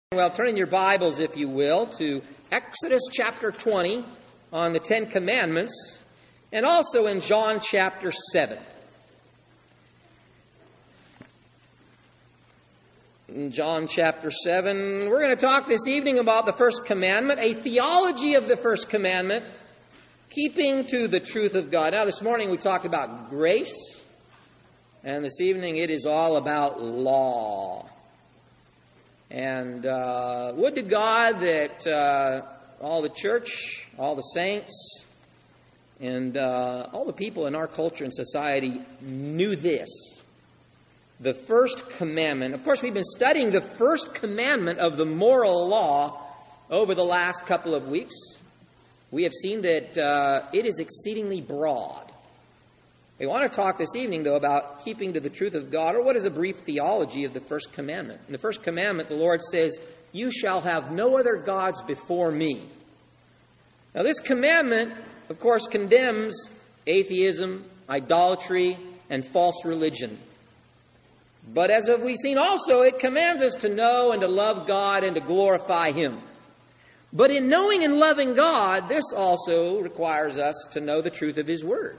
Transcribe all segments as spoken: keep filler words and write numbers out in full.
Well, turn in your Bibles, if you will, to Exodus chapter twenty on the Ten Commandments, and also in John chapter seven. In John chapter seven, we're going to talk this evening about the first commandment, a theology of the first commandment, keeping to the truth of God. Now, this morning we talked about grace, and this evening it is all about law. And uh, would to God that uh, all the church, all the saints, and uh, all the people in our culture and society knew this. The first commandment. Of course, we've been studying the first commandment of the moral law over the last couple of weeks. We have seen that uh, it is exceedingly broad. We want to talk this evening, though, about keeping to the truth of God, or what is a brief theology of the first commandment. In the first commandment, the Lord says, "You shall have no other gods before me." Now, this commandment, of course, condemns atheism, idolatry, and false religion. But as we've seen also, it commands us to know and to love God and to glorify Him. But in knowing and loving God, this also requires us to know the truth of His Word.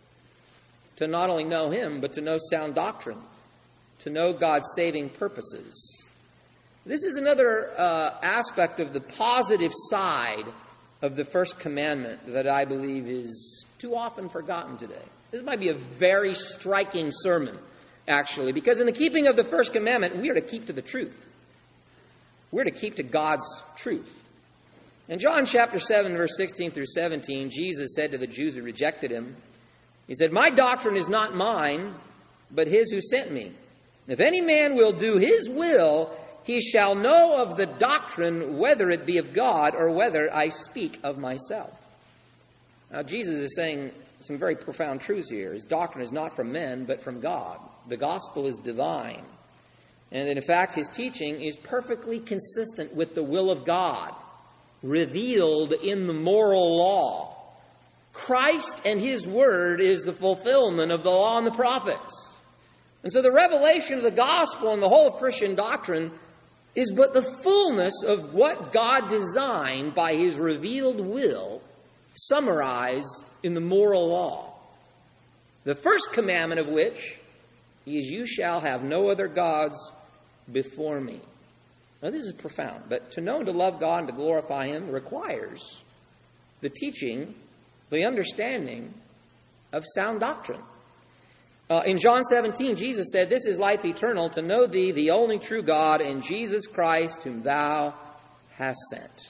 To not only know Him, but to know sound doctrine, to know God's saving purposes. This is another uh, aspect of the positive side of the first commandment that I believe is too often forgotten today. This might be a very striking sermon, actually, because in the keeping of the first commandment, we are to keep to the truth. We're to keep to God's truth. In John chapter seven, verse sixteen through seventeen, Jesus said to the Jews who rejected Him, He said, "My doctrine is not mine, but His who sent me. If any man will do His will, he shall know of the doctrine, whether it be of God or whether I speak of myself." Now, Jesus is saying some very profound truths here. His doctrine is not from men, but from God. The gospel is divine. And in fact, His teaching is perfectly consistent with the will of God, revealed in the moral law. Christ and His Word is the fulfillment of the law and the prophets. And so the revelation of the gospel and the whole of Christian doctrine is but the fullness of what God designed by His revealed will, summarized in the moral law. The first commandment of which is, "You shall have no other gods before me." Now this is profound, but to know and to love God and to glorify Him requires the teaching, the understanding of sound doctrine. Uh, in John seventeen, Jesus said, "This is life eternal, to know Thee, the only true God, and Jesus Christ, whom Thou hast sent."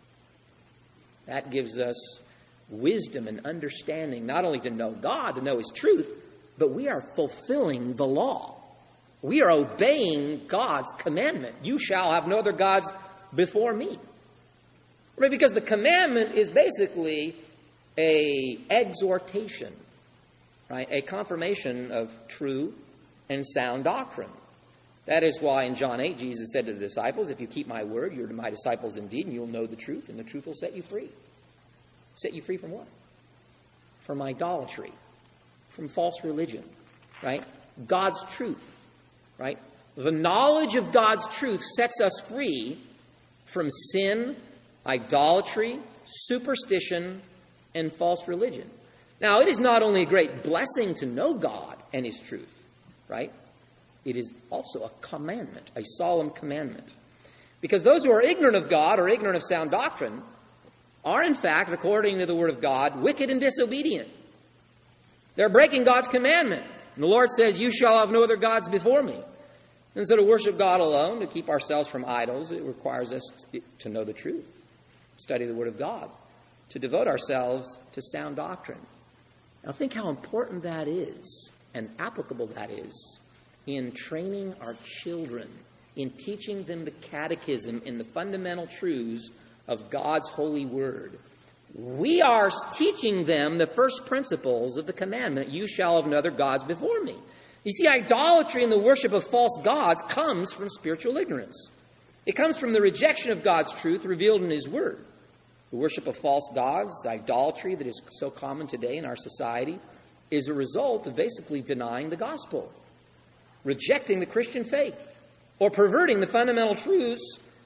That gives us wisdom and understanding, not only to know God, to know His truth, but we are fulfilling the law. We are obeying God's commandment. "You shall have no other gods before me." Right? Because the commandment is basically a exhortation, right? A confirmation of true and sound doctrine. That is why in John eight, Jesus said to the disciples, "If you keep my word, you're my disciples indeed, and you'll know the truth, and the truth will set you free." Set you free from what? From idolatry, from false religion, right? God's truth, right? The knowledge of God's truth sets us free from sin, idolatry, superstition, and false religion. Now, it is not only a great blessing to know God and His truth, right? It is also a commandment, a solemn commandment. Because those who are ignorant of God or ignorant of sound doctrine are, in fact, according to the Word of God, wicked and disobedient. They're breaking God's commandment. And the Lord says, "You shall have no other gods before me." And so to worship God alone, to keep ourselves from idols, it requires us to know the truth, study the Word of God, to devote ourselves to sound doctrine. Now think how important that is and applicable that is in training our children, in teaching them the catechism and the fundamental truths of God's holy Word. We are teaching them the first principles of the commandment, "You shall have no other gods before me." You see, idolatry and the worship of false gods comes from spiritual ignorance. It comes from the rejection of God's truth revealed in His Word. The worship of false gods, idolatry that is so common today in our society, is a result of basically denying the gospel, rejecting the Christian faith, or perverting the fundamental truths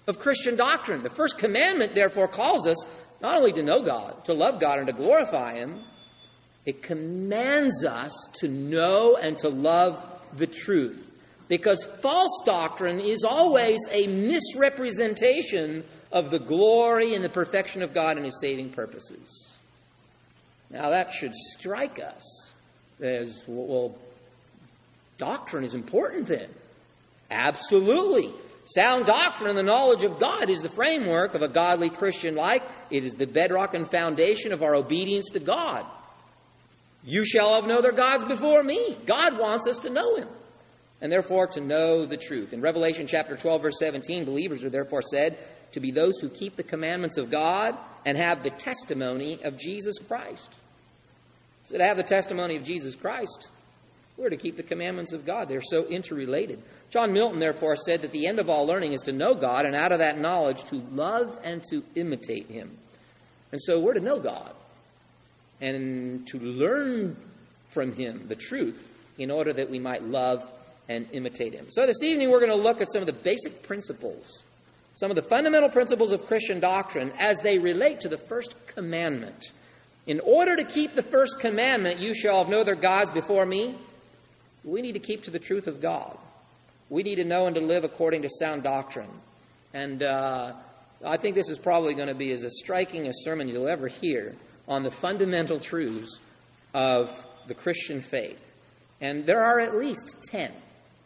of Christian doctrine. The first commandment, therefore, calls us not only to know God, to love God, and to glorify Him, it commands us to know and to love the truth. Because false doctrine is always a misrepresentation of the glory and the perfection of God and His saving purposes. Now that should strike us as, well, doctrine is important then. Absolutely. Sound doctrine and the knowledge of God is the framework of a godly Christian life. It is the bedrock and foundation of our obedience to God. You shall have no other gods before me. God wants us to know Him, and therefore to know the truth. In Revelation chapter twelve, verse seventeen, believers are therefore said to be those who keep the commandments of God and have the testimony of Jesus Christ. So to have the testimony of Jesus Christ, we're to keep the commandments of God. They're so interrelated. John Milton, therefore, said that the end of all learning is to know God, and out of that knowledge to love and to imitate Him. And so we're to know God and to learn from Him the truth in order that we might love and imitate Him. So this evening we're going to look at some of the basic principles, some of the fundamental principles of Christian doctrine as they relate to the first commandment. In order to keep the first commandment, you shall have no other gods before me, we need to keep to the truth of God. We need to know and to live according to sound doctrine. And uh, I think this is probably going to be as a striking a sermon you'll ever hear on the fundamental truths of the Christian faith. And there are at least ten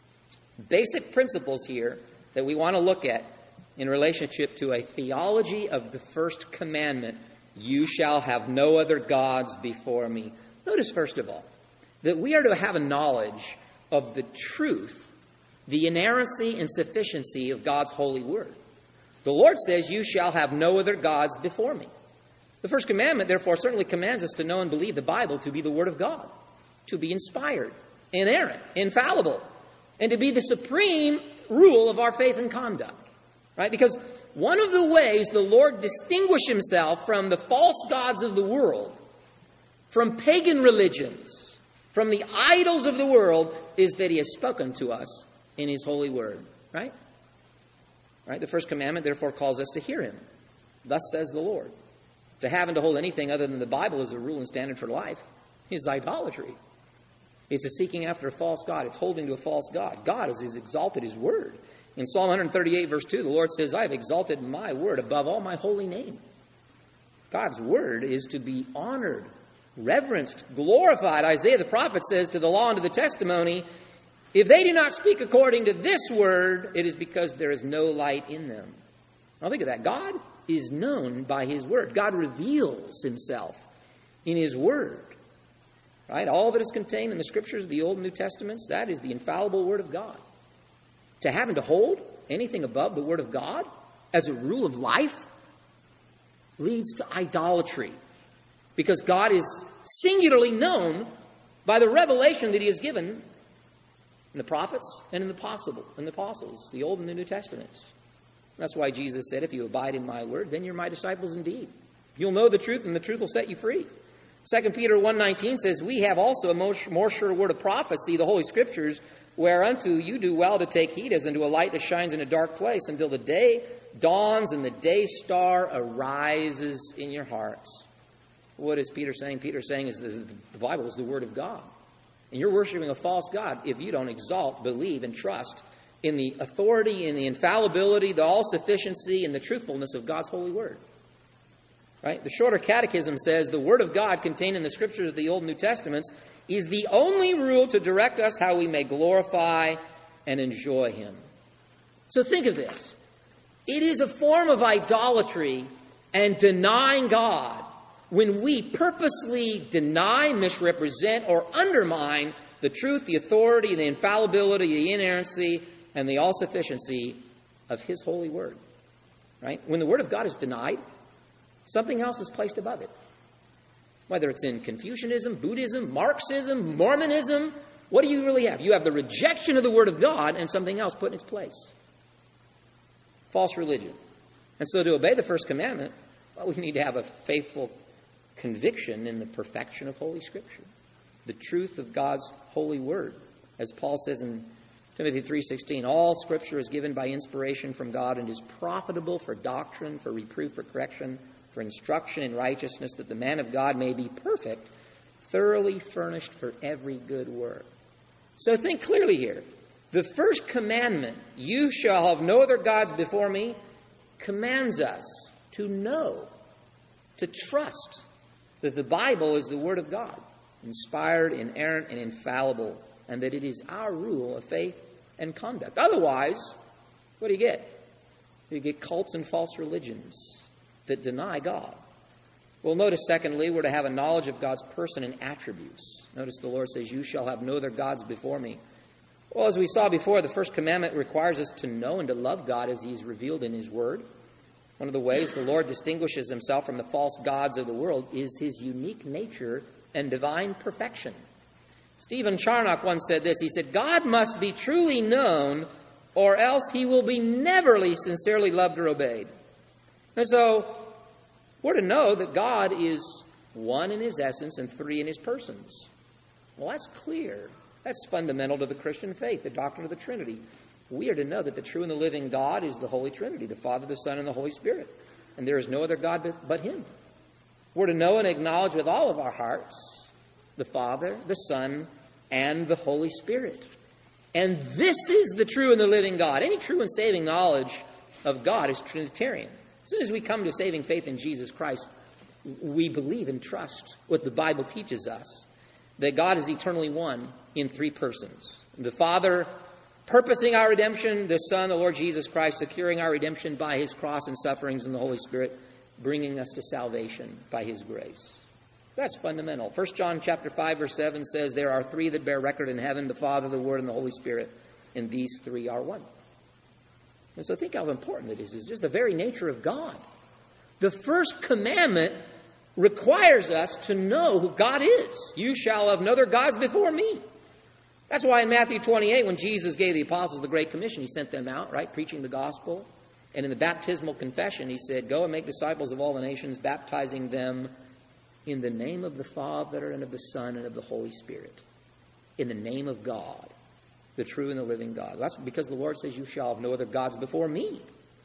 basic principles here that we want to look at in relationship to a theology of the first commandment, you shall have no other gods before me. Notice, first of all, that we are to have a knowledge of the truth, the inerrancy and sufficiency of God's holy word. The Lord says, you shall have no other gods before me. The first commandment, therefore, certainly commands us to know and believe the Bible to be the Word of God, to be inspired, inerrant, infallible, and to be the supreme rule of our faith and conduct. Right? Because one of the ways the Lord distinguished Himself from the false gods of the world, from pagan religions, from the idols of the world, is that He has spoken to us in His holy word. Right? Right? The first commandment, therefore, calls us to hear Him. Thus says the Lord. To have and to hold anything other than the Bible as a rule and standard for life is idolatry. It's a seeking after a false God. It's holding to a false God. God has exalted His word. In Psalm one thirty-eight, verse two, the Lord says, I have exalted my word above all my holy name. God's word is to be honored, reverenced, glorified. Isaiah the prophet says to the law and to the testimony, if they do not speak according to this word, it is because there is no light in them. Now think of that. God is known by His word. God reveals Himself in His word. Right? All that is contained in the Scriptures of the Old and New Testaments, that is the infallible word of God. To have and to hold anything above the word of God as a rule of life leads to idolatry. Because God is singularly known by the revelation that He has given in the prophets and in the apostle, in the apostles, the Old and the New Testaments. That's why Jesus said, if you abide in my word, then you're my disciples indeed. You'll know the truth, and the truth will set you free. Second Peter one nineteen says, we have also a more, more sure word of prophecy, the Holy Scriptures, whereunto you do well to take heed as unto a light that shines in a dark place until the day dawns and the day star arises in your hearts. What is Peter saying? Peter is saying is the Bible is the Word of God. And you're worshiping a false God if you don't exalt, believe, and trust in the authority, in the infallibility, the all-sufficiency, and the truthfulness of God's holy word. Right? The Shorter Catechism says the Word of God contained in the Scriptures of the Old and New Testaments is the only rule to direct us how we may glorify and enjoy Him. So think of this. It is a form of idolatry and denying God when we purposely deny, misrepresent, or undermine the truth, the authority, the infallibility, the inerrancy, and the all-sufficiency of His holy word. Right? When the Word of God is denied, something else is placed above it. Whether it's in Confucianism, Buddhism, Marxism, Mormonism, what do you really have? You have the rejection of the Word of God and something else put in its place. False religion. And so to obey the first commandment, well, we need to have a faithful conviction in the perfection of Holy Scripture. The truth of God's holy word. As Paul says in Timothy three sixteen, all Scripture is given by inspiration from God and is profitable for doctrine, for reproof, for correction, for instruction in righteousness, that the man of God may be perfect, thoroughly furnished for every good work. So think clearly here. The first commandment, you shall have no other gods before me, commands us to know, to trust that the Bible is the Word of God, inspired, inerrant, and infallible, and that it is our rule of faith and conduct. Otherwise, what do you get? You get cults and false religions that deny God. Well, notice, secondly, we're to have a knowledge of God's person and attributes. Notice the Lord says, you shall have no other gods before me. Well, as we saw before, the first commandment requires us to know and to love God as He is revealed in His Word. One of the ways the Lord distinguishes Himself from the false gods of the world is His unique nature and divine perfection. Stephen Charnock once said this. He said, God must be truly known, or else He will be neverly sincerely loved or obeyed. And so, we're to know that God is one in His essence and three in His persons. Well, that's clear. That's fundamental to the Christian faith, the doctrine of the Trinity. We are to know that the true and the living God is the Holy Trinity, the Father, the Son, and the Holy Spirit. And there is no other God but, but Him. We're to know and acknowledge with all of our hearts the Father, the Son, and the Holy Spirit. And this is the true and the living God. Any true and saving knowledge of God is Trinitarian. As soon as we come to saving faith in Jesus Christ, we believe and trust what the Bible teaches us, that God is eternally one in three persons. The Father purposing our redemption, the Son, the Lord Jesus Christ, securing our redemption by His cross and sufferings, and the Holy Spirit bringing us to salvation by His grace. That's fundamental. First John chapter five, verse seven says, there are three that bear record in heaven, the Father, the Word, and the Holy Spirit, and these three are one. And so think how important it is. It's just the very nature of God. The first commandment requires us to know who God is. You shall have no other gods before me. That's why in Matthew twenty-eight, when Jesus gave the apostles the Great Commission, He sent them out, right, preaching the gospel. And in the baptismal confession, He said, go and make disciples of all the nations, baptizing them in the name of the Father and of the Son and of the Holy Spirit. In the name of God, the true and the living God. That's because the Lord says, you shall have no other gods before me.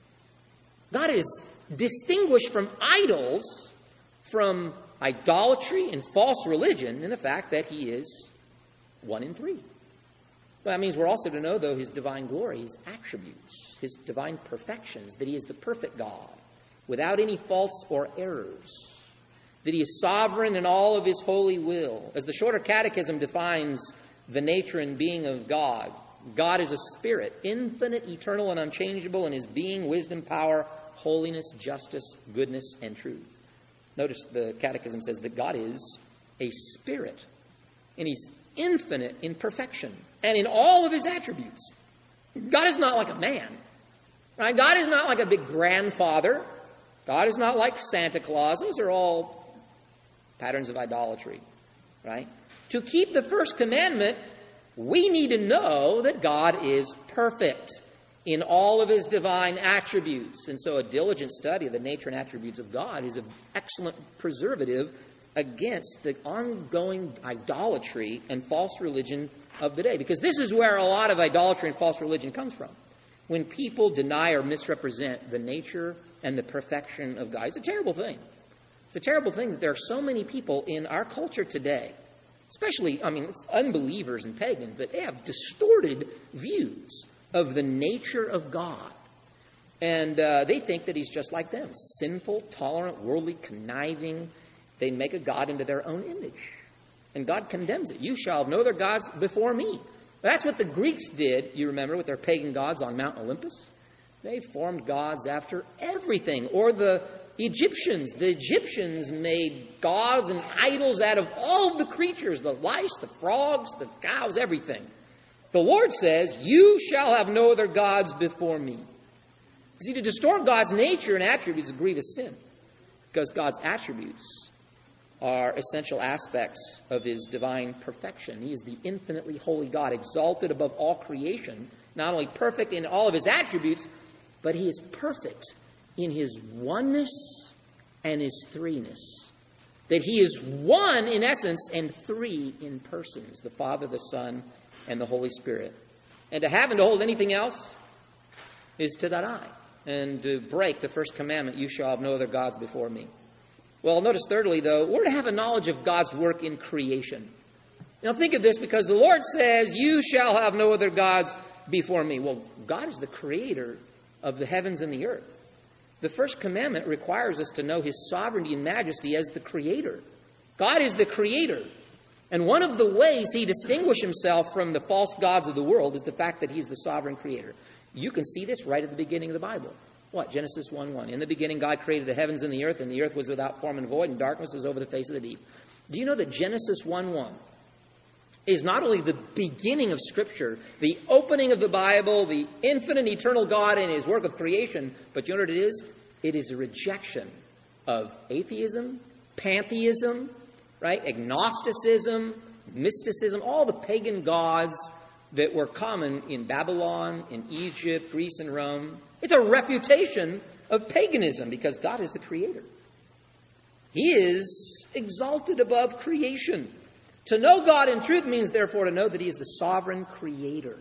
God is distinguished from idols, from idolatry and false religion, in the fact that He is one in three. That means we're also to know, though, His divine glory, His attributes, His divine perfections, that He is the perfect God, without any faults or errors, that He is sovereign in all of His holy will. As the Shorter Catechism defines the nature and being of God, God is a spirit, infinite, eternal, and unchangeable in His being, wisdom, power, holiness, justice, goodness, and truth. Notice the Catechism says that God is a spirit, and He's infinite in perfection and in all of His attributes. God is not like a man. Right? God is not like a big grandfather. God is not like Santa Claus. Those are all patterns of idolatry. Right? To keep the first commandment, we need to know that God is perfect in all of His divine attributes. And so a diligent study of the nature and attributes of God is an excellent preservative against the ongoing idolatry and false religion of the day. Because this is where a lot of idolatry and false religion comes from. When people deny or misrepresent the nature and the perfection of God. It's a terrible thing. It's a terrible thing that there are so many people in our culture today, especially, I mean, it's unbelievers and pagans, but they have distorted views of the nature of God. And uh, they think that He's just like them, sinful, tolerant, worldly, conniving. They make a God into their own image. And God condemns it. You shall have no other gods before me. That's what the Greeks did, you remember, with their pagan gods on Mount Olympus. They formed gods after everything. Or the Egyptians. The Egyptians made gods and idols out of all of the creatures, the lice, the frogs, the cows, everything. The Lord says, you shall have no other gods before me. See, to distort God's nature and attributes is a grievous sin, because God's attributes are essential aspects of His divine perfection. He is the infinitely holy God, exalted above all creation, not only perfect in all of His attributes, but He is perfect in His oneness and His threeness. That He is one in essence and three in persons, the Father, the Son, and the Holy Spirit. And to have and to hold anything else is to deny and to break the first commandment, you shall have no other gods before me. Well, notice thirdly, though, we're to have a knowledge of God's work in creation. Now think of this, because the Lord says, you shall have no other gods before me. Well, God is the creator of the heavens and the earth. The first commandment requires us to know his sovereignty and majesty as the creator. God is the creator. And one of the ways he distinguished himself from the false gods of the world is the fact that he's the sovereign creator. You can see this right at the beginning of the Bible. What? Genesis one one. In the beginning, God created the heavens and the earth, and the earth was without form and void, and darkness was over the face of the deep. Do you know that Genesis one one is not only the beginning of Scripture, the opening of the Bible, the infinite eternal God in his work of creation, but you know what it is? It is a rejection of atheism, pantheism, right? Agnosticism, mysticism, all the pagan gods that were common in Babylon, in Egypt, Greece, and Rome. It's a refutation of paganism because God is the creator. He is exalted above creation. To know God in truth means, therefore, to know that he is the sovereign creator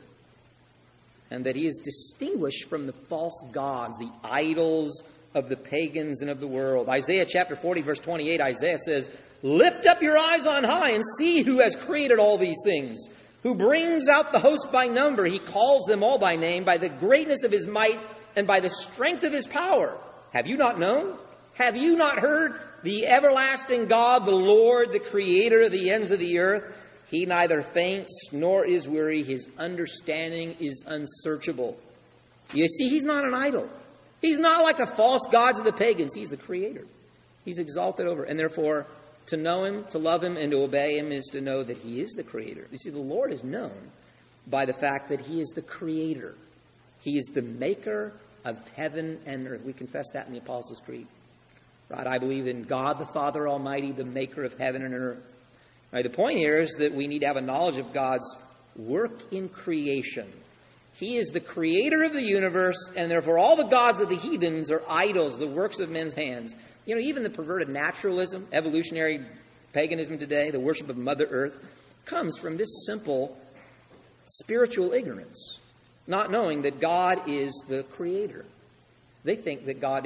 and that he is distinguished from the false gods, the idols of the pagans and of the world. Isaiah chapter forty, verse twenty-eight, Isaiah says, lift up your eyes on high and see who has created all these things, who brings out the host by number. He calls them all by name, by the greatness of his might and by the strength of his power. Have you not known? Have you not heard? The everlasting God, the Lord, the creator of the ends of the earth, he neither faints nor is weary. His understanding is unsearchable. You see, he's not an idol. He's not like the false gods of the pagans. He's the creator. He's exalted over. And therefore, to know him, to love him, and to obey him is to know that he is the creator. You see, the Lord is known by the fact that he is the creator. He is the maker of heaven and earth. We confess that in the Apostles' Creed. Right? I believe in God the Father Almighty, the maker of heaven and earth. Right, the point here is that we need to have a knowledge of God's work in creation. He is the creator of the universe, and therefore all the gods of the heathens are idols, the works of men's hands. You know, even the perverted naturalism, evolutionary paganism today, the worship of Mother Earth, comes from this simple spiritual ignorance, not knowing that God is the creator. They think that God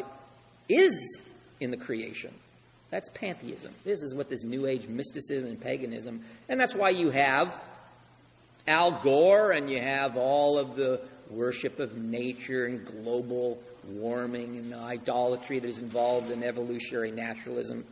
is in the creation. That's pantheism. This is what this New Age mysticism and paganism, and that's why you have Al Gore and you have all of the worship of nature and global warming and the idolatry that is involved in evolutionary naturalism.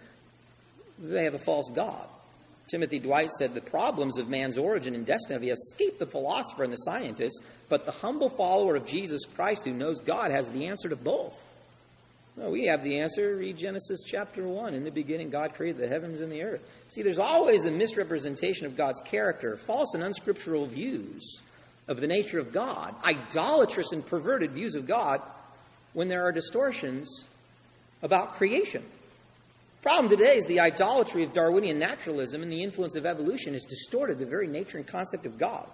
They have a false god. Timothy Dwight said the problems of man's origin and destiny have escaped the philosopher and the scientist, but the humble follower of Jesus Christ who knows God has the answer to both. Well, we have the answer. Read Genesis chapter one. In the beginning, God created the heavens and the earth. See, there's always a misrepresentation of God's character, false and unscriptural views of the nature of God, idolatrous and perverted views of God, when there are distortions about creation. The problem today is the idolatry of Darwinian naturalism and the influence of evolution has distorted the very nature and concept of God.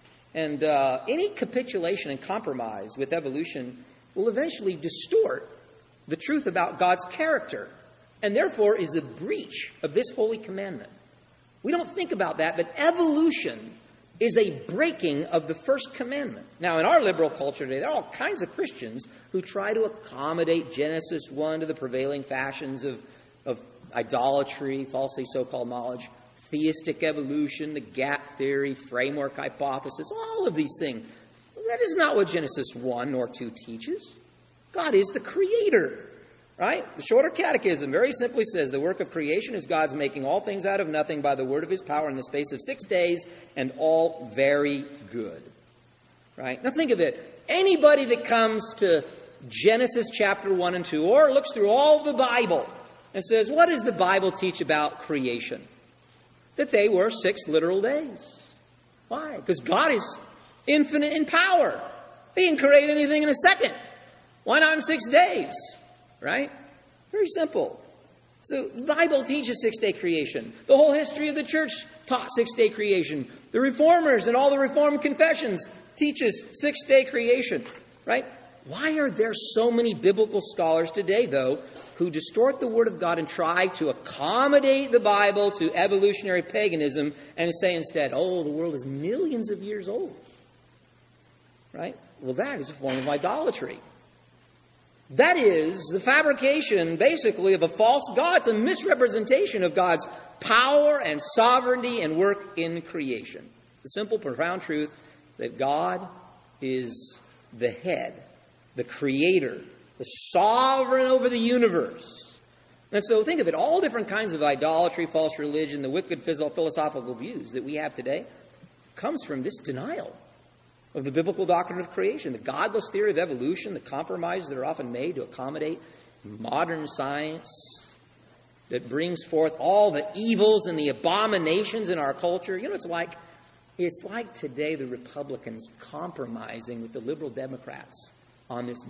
And uh, any capitulation and compromise with evolution will eventually distort the truth about God's character, and therefore is a breach of this holy commandment. We don't think about that, but evolution is a breaking of the first commandment. Now, in our liberal culture today, there are all kinds of Christians who try to accommodate Genesis one to the prevailing fashions of, of idolatry, falsely so-called knowledge, theistic evolution, the gap theory, framework hypothesis, all of these things. That is not what Genesis one nor two teaches. God is the creator, right? The Shorter Catechism very simply says the work of creation is God's making all things out of nothing by the word of his power in the space of six days, and all very good, right? Now think of it. Anybody that comes to Genesis chapter one and two, or looks through all the Bible and says, what does the Bible teach about creation? That they were six literal days. Why? Because God is infinite in power. He can create anything in a second. Why not in six days? Right? Very simple. So the Bible teaches six-day creation. The whole history of the church taught six-day creation. The Reformers and all the Reformed confessions teaches six-day creation. Right? Why are there so many biblical scholars today, though, who distort the Word of God and try to accommodate the Bible to evolutionary paganism and say instead, oh, the world is millions of years old? Right? Well, that is a form of idolatry. That is the fabrication, basically, of a false God. It's a misrepresentation of God's power and sovereignty and work in creation. The simple, profound truth that God is the head, the creator, the sovereign over the universe. And so think of it, all different kinds of idolatry, false religion, the wicked philosophical views that we have today comes from this denial of the biblical doctrine of creation, the godless theory of evolution, the compromises that are often made to accommodate modern science that brings forth all the evils and the abominations in our culture. You know, it's like it's like today the Republicans compromising with the liberal Democrats on this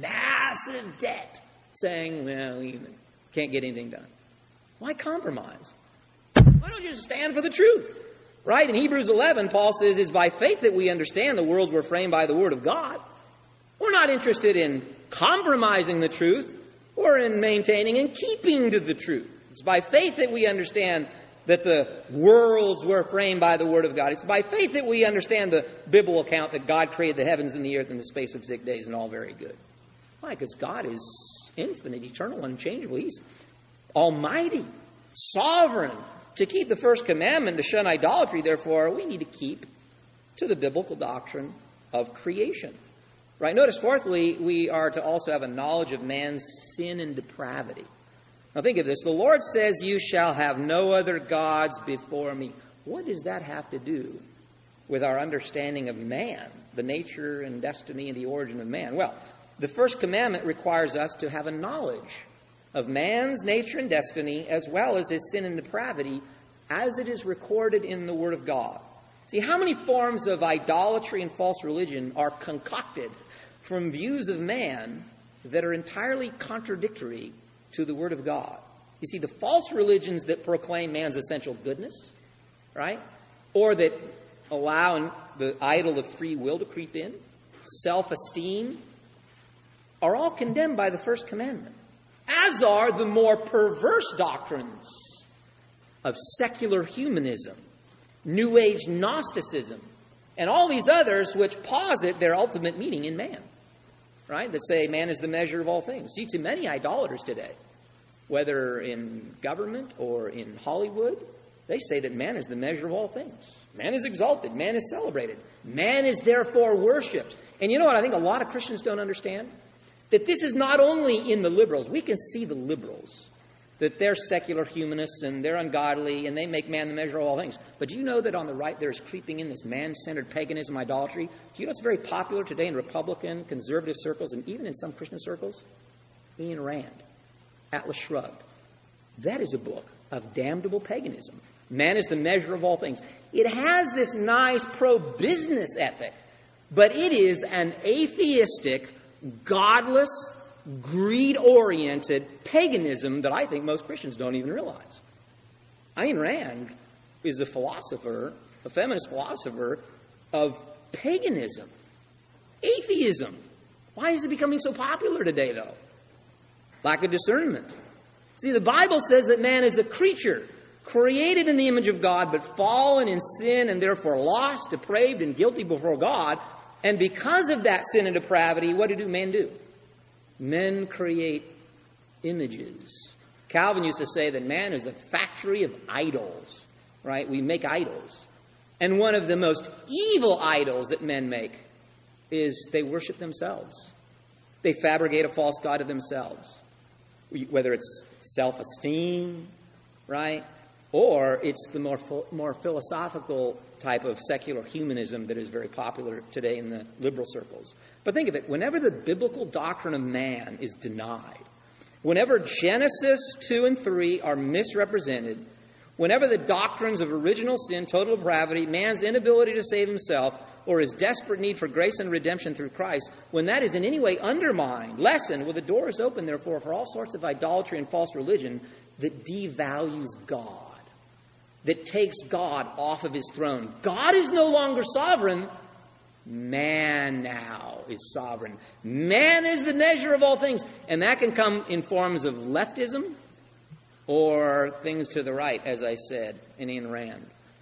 massive debt, saying, well, we can't get anything done. Why compromise? Why don't you just stand for the truth? Right? In Hebrews eleven, Paul says, it's by faith that we understand the worlds were framed by the Word of God. We're not interested in compromising the truth or in maintaining and keeping to the truth. It's by faith that we understand that the worlds were framed by the Word of God. It's by faith that we understand the biblical account that God created the heavens and the earth in the space of six days, and all very good. Why? Because God is infinite, eternal, unchangeable. He's almighty, sovereign. To keep the first commandment, to shun idolatry, therefore, we need to keep to the biblical doctrine of creation. Right? Notice, fourthly, we are to also have a knowledge of man's sin and depravity. Now think of this. The Lord says, you shall have no other gods before me. What does that have to do with our understanding of man, the nature and destiny and the origin of man? Well, the first commandment requires us to have a knowledge of man's nature and destiny, as well as his sin and depravity, as it is recorded in the Word of God. See, how many forms of idolatry and false religion are concocted from views of man that are entirely contradictory to the Word of God? You see, the false religions that proclaim man's essential goodness, right? Or that allow the idol of free will to creep in, self-esteem, are all condemned by the first commandment. As are the more perverse doctrines of secular humanism, New Age Gnosticism, and all these others which posit their ultimate meaning in man. Right? That say man is the measure of all things. See, to many idolaters today, whether in government or in Hollywood, they say that man is the measure of all things. Man is exalted. Man is celebrated. Man is therefore worshipped. And you know what I think a lot of Christians don't understand? That this is not only in the liberals. We can see the liberals, that they're secular humanists and they're ungodly and they make man the measure of all things. But do you know that on the right there is creeping in this man-centered paganism, idolatry? Do you know it's very popular today in Republican, conservative circles and even in some Christian circles? Ayn Rand, Atlas Shrugged. That is a book of damnable paganism. Man is the measure of all things. It has this nice pro-business ethic, but it is an atheistic, godless, greed-oriented paganism that I think most Christians don't even realize. Ayn Rand is a philosopher, a feminist philosopher of paganism, atheism. Why is it becoming so popular today, though? Lack of discernment. See, the Bible says that man is a creature created in the image of God, but fallen in sin and therefore lost, depraved, and guilty before God. And because of that sin and depravity, what do men do? Men create images. Calvin used to say that man is a factory of idols, right? We make idols. And one of the most evil idols that men make is they worship themselves. They fabricate a false god of themselves. Whether it's self-esteem, right? Or it's the more more philosophical type of secular humanism that is very popular today in the liberal circles. But think of it, whenever the biblical doctrine of man is denied, whenever Genesis two and three are misrepresented, whenever the doctrines of original sin, total depravity, man's inability to save himself, or his desperate need for grace and redemption through Christ, when that is in any way undermined, lessened, well, the door is open, therefore, for all sorts of idolatry and false religion that devalues God, that takes God off of his throne. God is no longer sovereign. Man now is sovereign. Man is the measure of all things. And that can come in forms of leftism or things to the right, as I said, in Ayn Rand.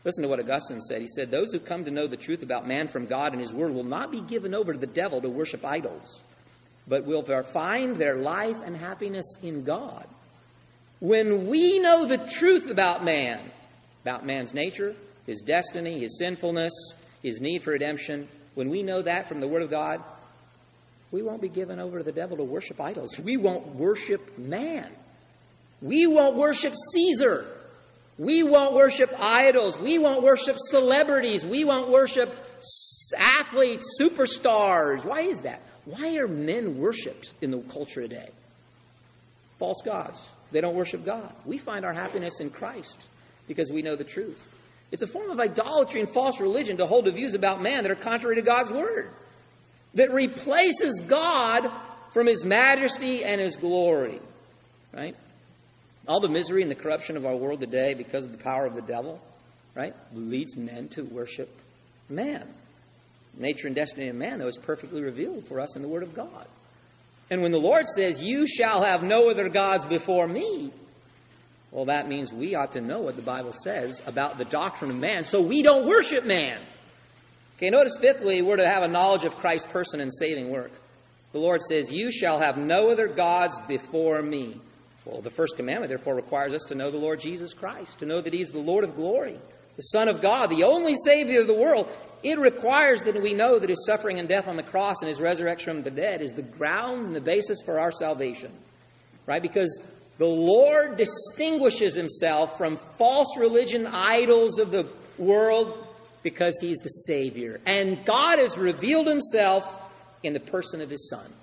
Listen to what Augustine said. He said, those who come to know the truth about man from God and his word will not be given over to the devil to worship idols, but will find their life and happiness in God. When we know the truth about man, about man's nature, his destiny, his sinfulness, his need for redemption, when we know that from the Word of God, we won't be given over to the devil to worship idols. We won't worship man. We won't worship Caesar. We won't worship idols. We won't worship celebrities. We won't worship athletes, superstars. Why is that? Why are men worshipped in the culture today? False gods. They don't worship God. We find our happiness in Christ because we know the truth. It's a form of idolatry and false religion to hold to views about man that are contrary to God's word, that replaces God from his majesty and his glory. Right? All the misery and the corruption of our world today because of the power of the devil, right, leads men to worship man. Nature and destiny of man, though, is perfectly revealed for us in the Word of God. And when the Lord says, you shall have no other gods before me, well, that means we ought to know what the Bible says about the doctrine of man, so we don't worship man. Okay, notice fifthly, we're to have a knowledge of Christ's person and saving work. The Lord says, you shall have no other gods before me. Well, the first commandment, therefore, requires us to know the Lord Jesus Christ, to know that He is the Lord of glory, the Son of God, the only Savior of the world. It requires that we know that His suffering and death on the cross and His resurrection from the dead is the ground and the basis for our salvation. Right? Because the Lord distinguishes Himself from false religion, idols of the world, because He's the Savior. And God has revealed Himself in the person of His Son.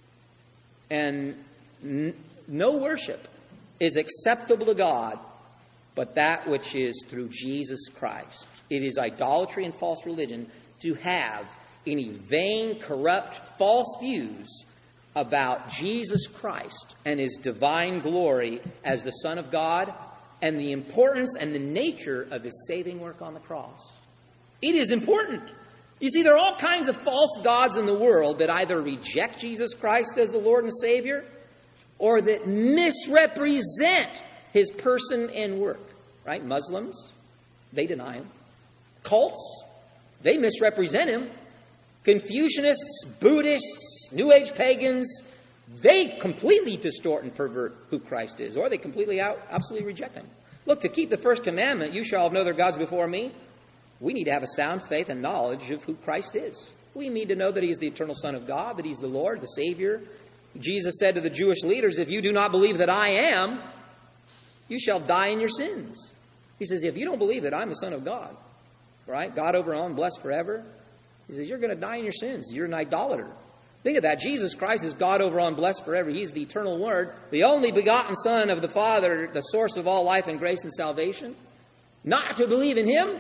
And n- no worship is acceptable to God but that which is through Jesus Christ. It is idolatry and false religion to have any vain, corrupt, false views about Jesus Christ and His divine glory as the Son of God and the importance and the nature of His saving work on the cross. It is important. You see, there are all kinds of false gods in the world that either reject Jesus Christ as the Lord and Savior or that misrepresent His person and work. Right? Muslims, they deny Him. Cults, they misrepresent Him. Confucianists, Buddhists, New Age pagans, they completely distort and pervert who Christ is, or they completely out, absolutely reject Him. Look, to keep the first commandment, you shall have no other gods before me, we need to have a sound faith and knowledge of who Christ is. We need to know that He is the eternal Son of God, that He's the Lord, the Savior. Jesus said to the Jewish leaders, if you do not believe that I am, you shall die in your sins. He says, if you don't believe that I'm the Son of God, right, God over all and blessed forever, He says, you're going to die in your sins. You're an idolater. Think of that. Jesus Christ is God over all and blessed forever. He's the eternal Word, the only begotten Son of the Father, the source of all life and grace and salvation. Not to believe in Him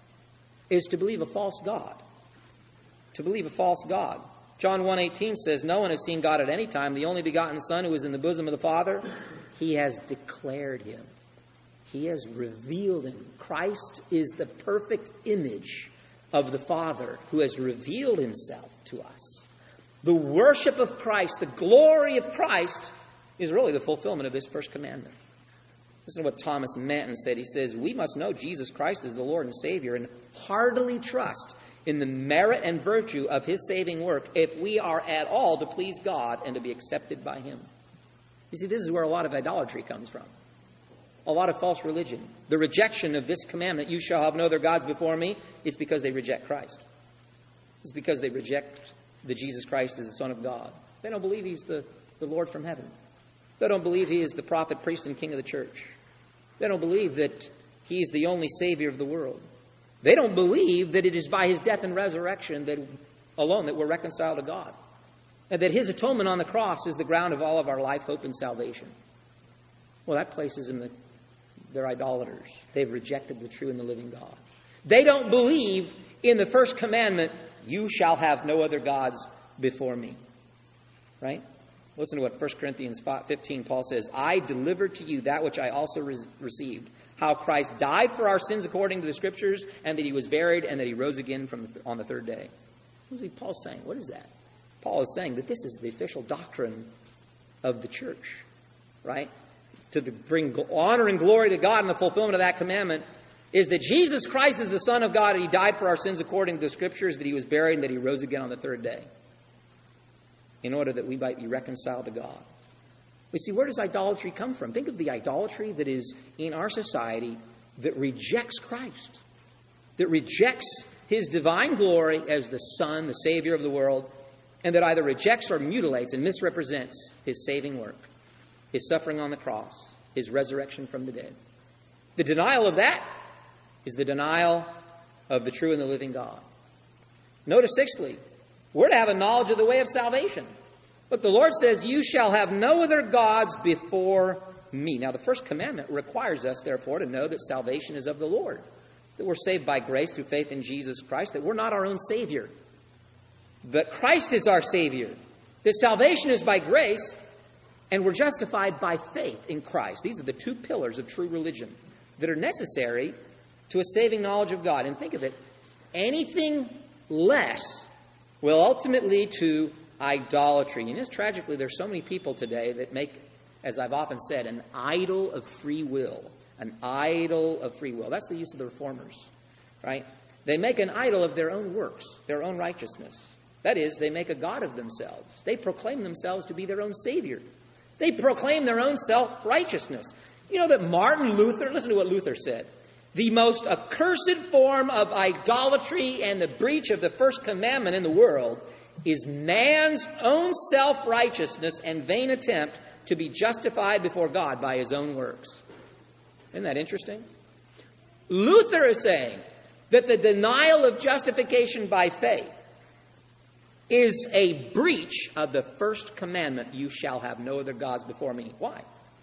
is to believe a false God. To believe a false God. John one eighteen says, no one has seen God at any time. The only begotten Son who is in the bosom of the Father, He has declared Him. He has revealed Him. Christ is the perfect image of the Father who has revealed Himself to us. The worship of Christ, the glory of Christ, is really the fulfillment of this first commandment. Listen to what Thomas Manton said. He says, we must know Jesus Christ is the Lord and Savior and heartily trust in the merit and virtue of His saving work if we are at all to please God and to be accepted by Him. You see, this is where a lot of idolatry comes from. A lot of false religion. The rejection of this commandment, you shall have no other gods before me, it's because they reject Christ. It's because they reject the Jesus Christ as the Son of God. They don't believe He's the, the Lord from heaven. They don't believe He is the prophet, priest, and king of the church. They don't believe that He is the only Savior of the world. They don't believe that it is by His death and resurrection that alone that we're reconciled to God. And that His atonement on the cross is the ground of all of our life, hope, and salvation. Well, that places them, the, they're idolaters. They've rejected the true and the living God. They don't believe in the first commandment, you shall have no other gods before me. Right? Listen to what First Corinthians fifteen, Paul says, I delivered to you that which I also re- received, how Christ died for our sins according to the Scriptures, and that He was buried, and that He rose again from the, on the third day. What is Paul saying? What is that? Paul is saying that this is the official doctrine of the church, right? To the, bring honor and glory to God in the fulfillment of that commandment, is that Jesus Christ is the Son of God, and He died for our sins according to the Scriptures, that He was buried, and that He rose again on the third day, in order that we might be reconciled to God. We see, where does idolatry come from? Think of the idolatry that is in our society that rejects Christ, that rejects His divine glory as the Son, the Savior of the world, and that either rejects or mutilates and misrepresents His saving work, His suffering on the cross, His resurrection from the dead. The denial of that is the denial of the true and the living God. Notice, sixthly, we're to have a knowledge of the way of salvation. But the Lord says, you shall have no other gods before me. Now, the first commandment requires us, therefore, to know that salvation is of the Lord, that we're saved by grace through faith in Jesus Christ, that we're not our own Savior, but Christ is our Savior, that salvation is by grace, and we're justified by faith in Christ. These are the two pillars of true religion that are necessary to a saving knowledge of God. And think of it, anything less will ultimately lead to idolatry. And just tragically, there's so many people today that make, as I've often said, an idol of free will. An idol of free will. That's the use of the reformers, right? They make an idol of their own works, their own righteousness. That is, they make a god of themselves. They proclaim themselves to be their own Savior. They proclaim their own self-righteousness. You know that Martin Luther, listen to what Luther said, the most accursed form of idolatry and the breach of the first commandment in the world is man's own self-righteousness and vain attempt to be justified before God by his own works. Isn't that interesting? Luther is saying that the denial of justification by faith is a breach of the first commandment, you shall have no other gods before me. Why?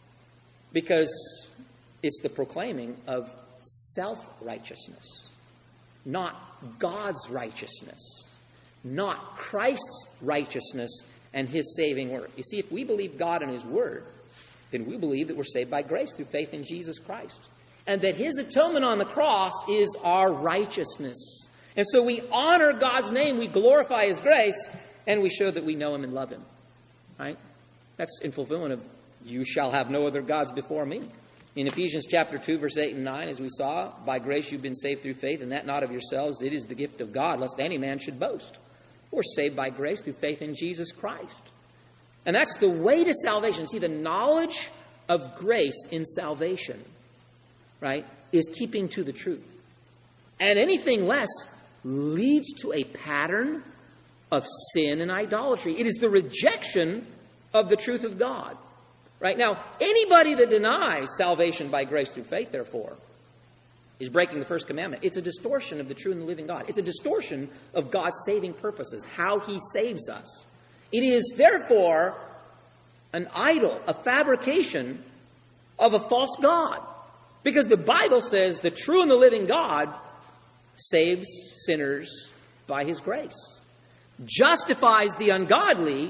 Because it's the proclaiming of self-righteousness, not God's righteousness, not Christ's righteousness and His saving work. You see, if we believe God and His Word, then we believe that we're saved by grace through faith in Jesus Christ, and that His atonement on the cross is our righteousness. And so we honor God's name, we glorify His grace, and we show that we know Him and love Him. Right? That's in fulfillment of, you shall have no other gods before me. In Ephesians chapter two, verse eight and nine, as we saw, by grace you've been saved through faith, and that not of yourselves. It is the gift of God, lest any man should boast. We're saved by grace through faith in Jesus Christ. And that's the way to salvation. See, the knowledge of grace in salvation, right, is keeping to the truth. And anything less leads to a pattern of sin and idolatry. It is the rejection of the truth of God. Right? Now, anybody that denies salvation by grace through faith, therefore, is breaking the first commandment. It's a distortion of the true and the living God. It's a distortion of God's saving purposes, how He saves us. It is, therefore, an idol, a fabrication of a false God. Because the Bible says the true and the living God saves sinners by His grace, justifies the ungodly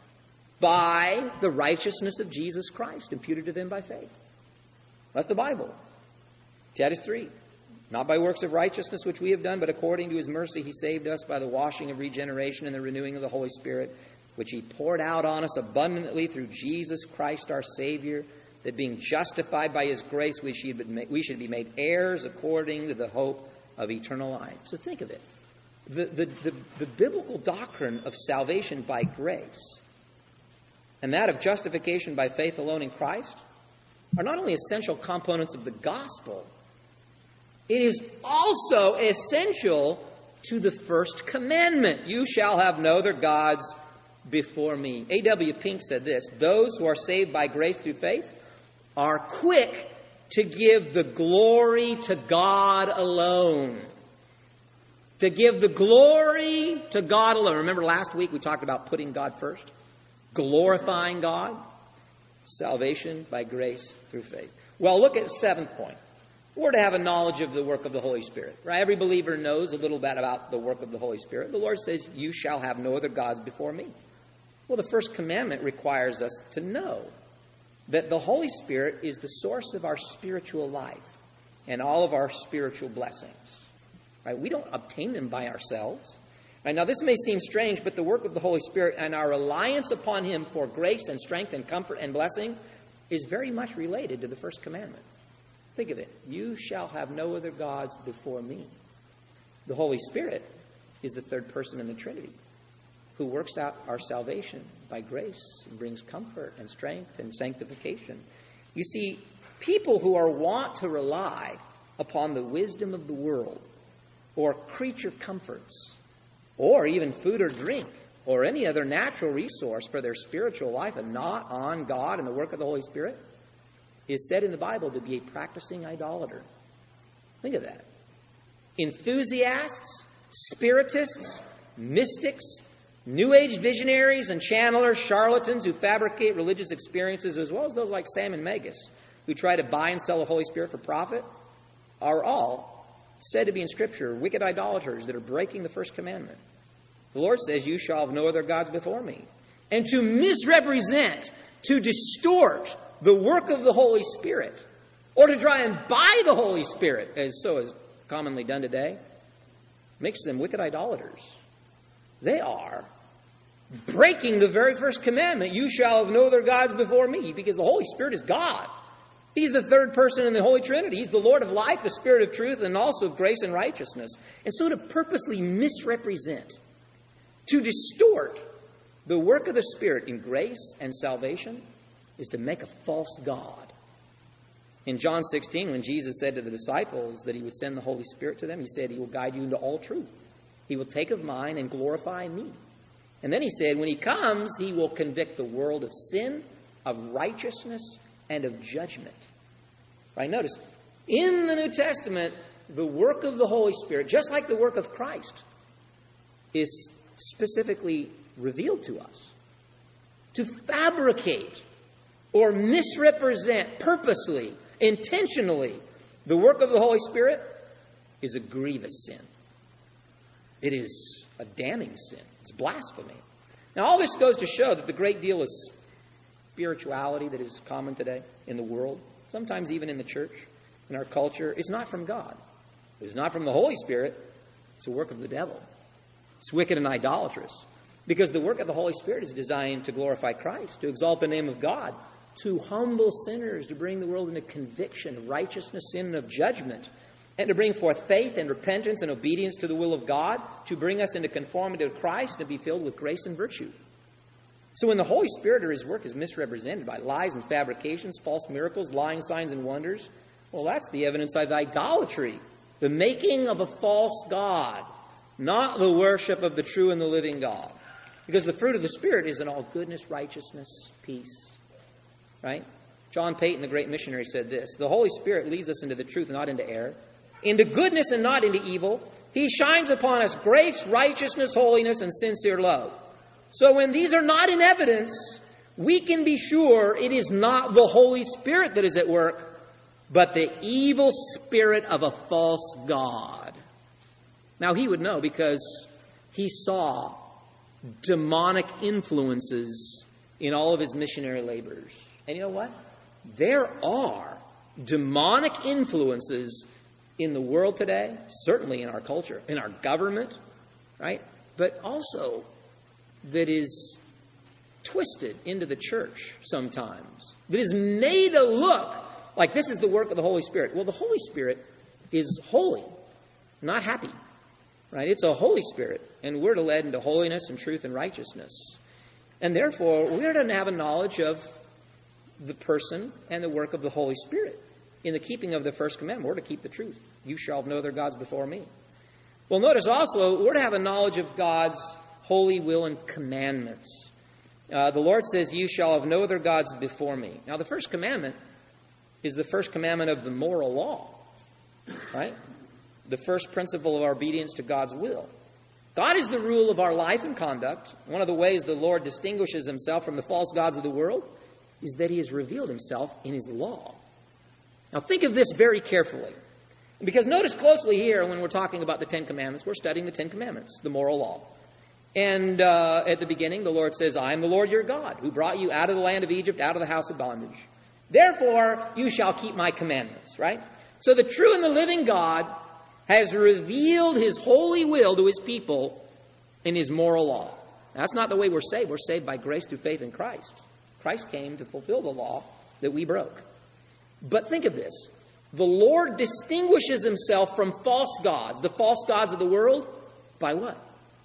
by the righteousness of Jesus Christ imputed to them by faith. That's the Bible. Titus three. Not by works of righteousness which we have done, but according to His mercy He saved us by the washing of regeneration and the renewing of the Holy Spirit, which He poured out on us abundantly through Jesus Christ our Savior, that being justified by His grace we should, we should be made heirs according to the hope of eternal life. So think of it. The, the, the, the biblical doctrine of salvation by grace and that of justification by faith alone in Christ are not only essential components of the gospel, it is also essential to the first commandment. You shall have no other gods before me. A W Pink said this, those who are saved by grace through faith are quick to give the glory to God alone. To give the glory to God alone. Remember last week we talked about putting God first? Glorifying God. Salvation by grace through faith. Well, look at the seventh point. We're to have a knowledge of the work of the Holy Spirit. Right? Every believer knows a little bit about the work of the Holy Spirit. The Lord says, you shall have no other gods before me. Well, the first commandment requires us to know that the Holy Spirit is the source of our spiritual life and all of our spiritual blessings. Right? We don't obtain them by ourselves. Right? Now, this may seem strange, but the work of the Holy Spirit and our reliance upon Him for grace and strength and comfort and blessing is very much related to the first commandment. Think of it. You shall have no other gods before me. The Holy Spirit is the third person in the Trinity who works out our salvation by grace and brings comfort and strength and sanctification. You see, people who are wont to rely upon the wisdom of the world or creature comforts or even food or drink or any other natural resource for their spiritual life and not on God and the work of the Holy Spirit is said in the Bible to be a practicing idolater. Think of that. Enthusiasts, spiritists, mystics, New Age visionaries and channelers, charlatans who fabricate religious experiences, as well as those like Sam and Magus, who try to buy and sell the Holy Spirit for profit, are all said to be in Scripture wicked idolaters that are breaking the first commandment. The Lord says, you shall have no other gods before me. And to misrepresent, to distort the work of the Holy Spirit, or to try and buy the Holy Spirit, as so is commonly done today, makes them wicked idolaters. They are breaking the very first commandment, you shall have no other gods before me, because the Holy Spirit is God. He's the third person in the Holy Trinity. He's the Lord of life, the Spirit of truth, and also of grace and righteousness. And so to purposely misrepresent, to distort the work of the Spirit in grace and salvation is to make a false God. In John sixteen, when Jesus said to the disciples that he would send the Holy Spirit to them, he said, he will guide you into all truth. He will take of mine and glorify me. And then he said, when he comes, he will convict the world of sin, of righteousness, and of judgment. Right? Notice, in the New Testament, the work of the Holy Spirit, just like the work of Christ, is specifically revealed to us. To fabricate or misrepresent purposely, intentionally, the work of the Holy Spirit is a grievous sin. It is a damning sin. It's blasphemy. Now, all this goes to show that the great deal of spirituality that is common today in the world, sometimes even in the church, in our culture, is not from God. It's not from the Holy Spirit. It's a work of the devil. It's wicked and idolatrous. Because the work of the Holy Spirit is designed to glorify Christ, to exalt the name of God, to humble sinners, to bring the world into conviction of righteousness, sin, and of judgment, and to bring forth faith and repentance and obedience to the will of God, to bring us into conformity to Christ and to be filled with grace and virtue. So when the Holy Spirit or his work is misrepresented by lies and fabrications, false miracles, lying signs and wonders, well, that's the evidence of idolatry, the making of a false God, not the worship of the true and the living God. Because the fruit of the Spirit is in all goodness, righteousness, peace. Right? John Payton, the great missionary, said this, the Holy Spirit leads us into the truth, not into error, into goodness and not into evil. He shines upon us grace, righteousness, holiness, and sincere love. So when these are not in evidence, we can be sure it is not the Holy Spirit that is at work, but the evil spirit of a false god. Now he would know because he saw demonic influences in all of his missionary labors. And you know what? There are demonic influences in the world today, certainly in our culture, in our government, right? But also that is twisted into the church sometimes, that is made to look like this is the work of the Holy Spirit. Well, the Holy Spirit is holy, not happy, right? It's a Holy Spirit, and we're to lead into holiness and truth and righteousness. And therefore, we're to have a knowledge of the person and the work of the Holy Spirit. In the keeping of the first commandment, we're to keep the truth. You shall have no other gods before me. Well, notice also, we're to have a knowledge of God's holy will and commandments. Uh, the Lord says, you shall have no other gods before me. Now, the first commandment is the first commandment of the moral law, right? The first principle of our obedience to God's will. God is the rule of our life and conduct. One of the ways the Lord distinguishes himself from the false gods of the world is that he has revealed himself in his law. Now, think of this very carefully. Because notice closely here when we're talking about the Ten Commandments, we're studying the Ten Commandments, the moral law. And uh, at the beginning, the Lord says, I am the Lord your God, who brought you out of the land of Egypt, out of the house of bondage. Therefore, you shall keep my commandments, right? So the true and the living God has revealed his holy will to his people in his moral law. Now, that's not the way we're saved. We're saved by grace through faith in Christ. Christ came to fulfill the law that we broke. But think of this. The Lord distinguishes himself from false gods, the false gods of the world, by what?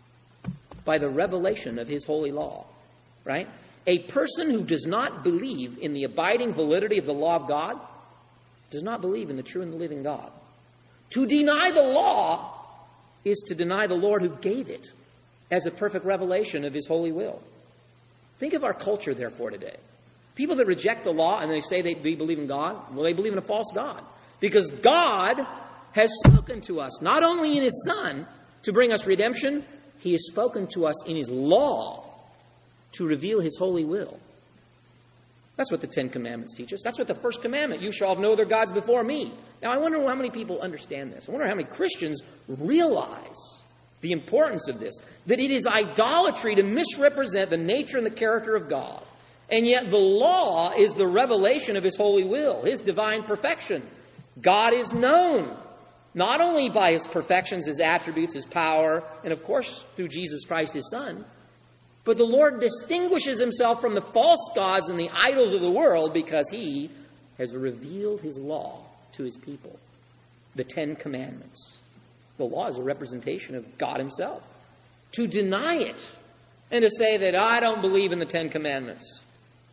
By the revelation of his holy law, right? A person who does not believe in the abiding validity of the law of God does not believe in the true and the living God. To deny the law is to deny the Lord who gave it as a perfect revelation of his holy will. Think of our culture, therefore, today. People that reject the law and they say they believe in God, well, they believe in a false God. Because God has spoken to us, not only in his Son, to bring us redemption, he has spoken to us in his law to reveal his holy will. That's what the Ten Commandments teach us. That's what the first commandment, you shall have no other gods before me. Now, I wonder how many people understand this. I wonder how many Christians realize the importance of this, that it is idolatry to misrepresent the nature and the character of God. And yet the law is the revelation of his holy will, his divine perfection. God is known not only by his perfections, his attributes, his power, and of course through Jesus Christ, his Son, but the Lord distinguishes himself from the false gods and the idols of the world because he has revealed his law to his people, the Ten Commandments. The law is a representation of God himself. To deny it and to say that I don't believe in the Ten Commandments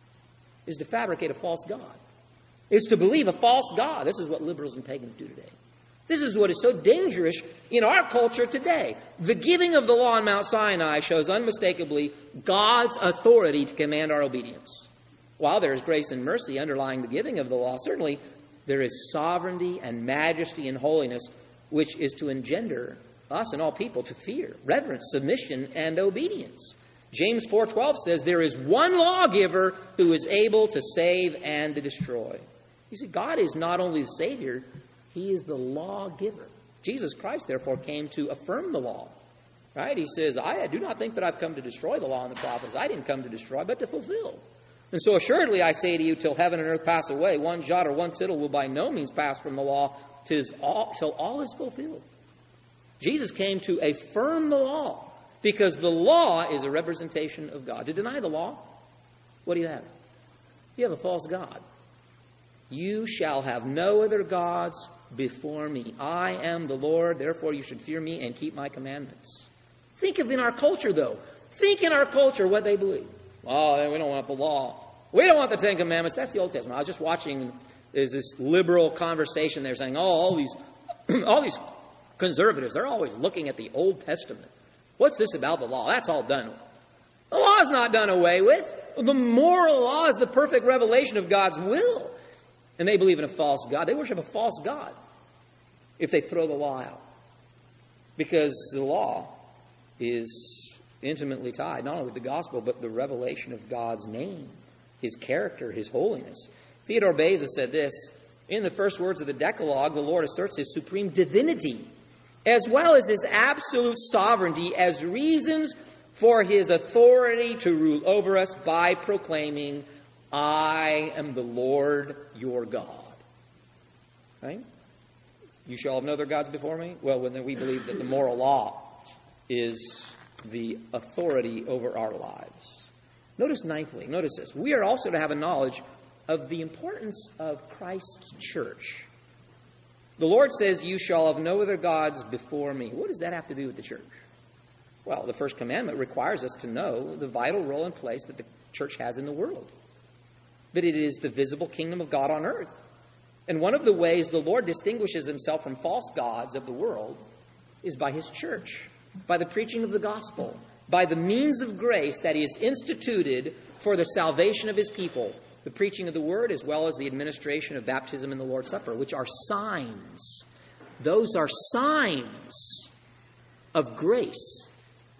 is to fabricate a false God. Is to believe a false God. This is what liberals and pagans do today. This is what is so dangerous in our culture today. The giving of the law on Mount Sinai shows unmistakably God's authority to command our obedience. While there is grace and mercy underlying the giving of the law, certainly there is sovereignty and majesty and holiness, which is to engender us and all people to fear, reverence, submission, and obedience. James four twelve says, there is one lawgiver who is able to save and to destroy. You see, God is not only the Savior, he is the lawgiver. Jesus Christ, therefore, came to affirm the law. Right? He says, I do not think that I've come to destroy the law and the prophets. I didn't come to destroy, but to fulfill. And so assuredly I say to you, till heaven and earth pass away, one jot or one tittle will by no means pass from the law till all, till all is fulfilled. Jesus came to affirm the law because the law is a representation of God. To deny the law, what do you have? You have a false God. You shall have no other gods before me. I am the Lord, therefore you should fear me and keep my commandments. Think of in our culture, though. Think in our culture what they believe. Oh, we don't want the law. We don't want the Ten Commandments. That's the Old Testament. I was just watching, there's this liberal conversation there saying, oh, all these, all these conservatives, they're always looking at the Old Testament. What's this about the law? That's all done with. The law is not done away with. The moral law is the perfect revelation of God's will. And they believe in a false God. They worship a false God if they throw the law out. Because the law is intimately tied, not only with the gospel, but the revelation of God's name, his character, his holiness. Theodore Beza said this, in the first words of the Decalogue, the Lord asserts his supreme divinity, as well as his absolute sovereignty, as reasons for his authority to rule over us by proclaiming, I am the Lord your God. Right? You shall have no other gods before me? Well, then we believe that the moral law is the authority over our lives. Notice ninthly, notice this. We are also to have a knowledge of the importance of Christ's church. The Lord says, you shall have no other gods before me. What does that have to do with the church? Well, the first commandment requires us to know the vital role and place that the church has in the world. That it is the visible kingdom of God on earth. And one of the ways the Lord distinguishes himself from false gods of the world is by his church, by the preaching of the gospel, by the means of grace that he has instituted for the salvation of his people, the preaching of the word as well as the administration of baptism and the Lord's Supper, which are signs. Those are signs of grace,